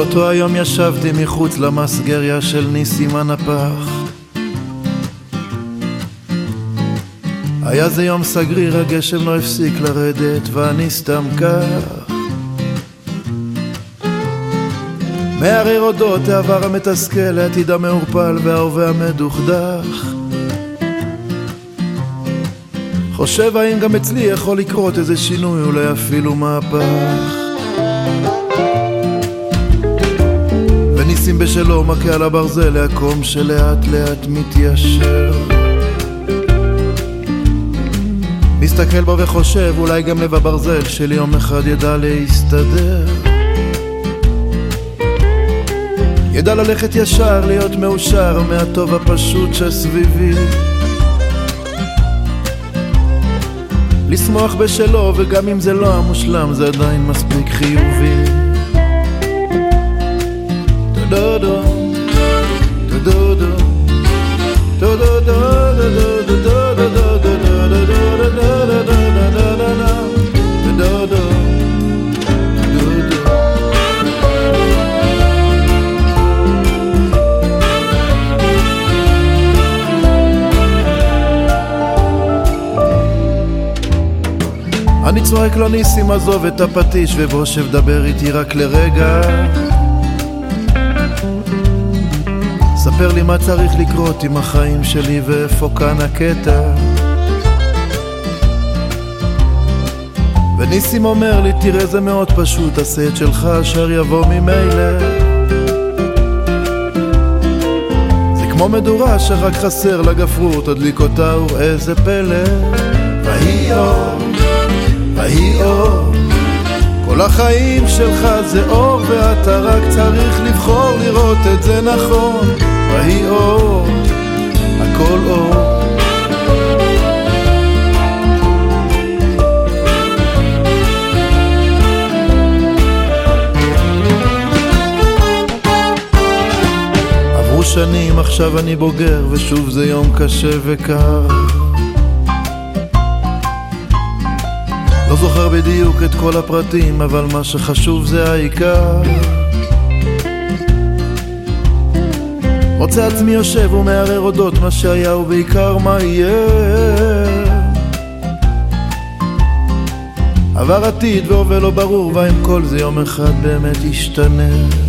אותו היום ישבתי מחוץ למסגריה של ניסים הנפח. היה זה יום סגריר, הגשם לא הפסיק לרדת ואני סתם כך מערער אודות העבר המתסכל, העתיד המעורפל וההווה המדוכדך. חושב האם גם אצלי יכול לקרות איזה שינוי, אולי אפילו מהפך. וניסים בשלו מכה על הברזל להקום שלאט לאט מתיישר. מסתכל בו וחושב אולי גם לב הברזל שלי יום אחד ידע להסתדר, ידע ללכת ישר, להיות מאושר מהטוב הפשוט שסביבי, לשמוח בשלו וגם אם זה לא המושלם זה עדיין מספיק חיובי. דודו דודו דודו דודו אני צועק לו ניסים עזוב את הפטיש ובוא שדבר איתי רק לרגע, ספר לי מה צריך לקרות עם החיים שלי ואיפה כאן הקטע. וניסים אומר לי תראה זה מאוד פשוט, עשה את שלך אשר יבוא ממילא. זה כמו מדורה שרק חסר לגפרות, תדליק אותה ואיזה פלא. ויהי אור, ויהי אור, כל החיים שלך זה אור ואתה רק צריך לבחור לראות את זה נכון. ויהי אור, הכל אור. עברו שנים, עכשיו אני בוגר ושוב זה יום קשה וקר. לא זוכר בדיוק את כל הפרטים, אבל מה שחשוב זה העיקר. מוצא עצמי יושב ומערער אודות מה שהיה ובעיקר מה יהיה. עבר עתיד והווה לא ברור, והאם כל זה יום אחד באמת ישתנה.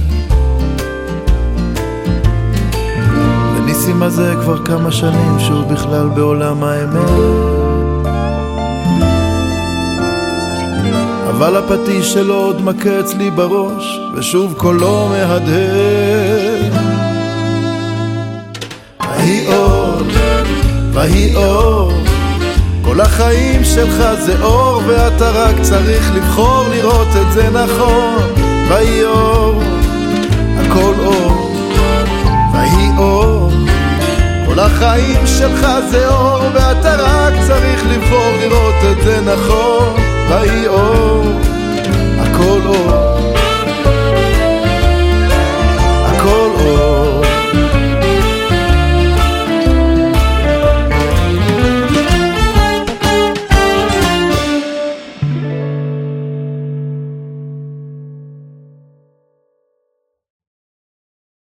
וניסים הזה כבר כמה שנים שהוא בכלל בעולם האמת, אבל הפטיש שלו עוד מכה אצלי בראש ושוב קולו מהדהד. ויהי אור, ויהי אור, כל החיים שלך זה אור ואתה רק צריך לבחור לראות את זה נכון. ויהי אור, הכל אור. ויהי אור, כל החיים שלך זה אור ואתה רק צריך לבחור לראות את זה נכון. ויהי אור, הכל אור.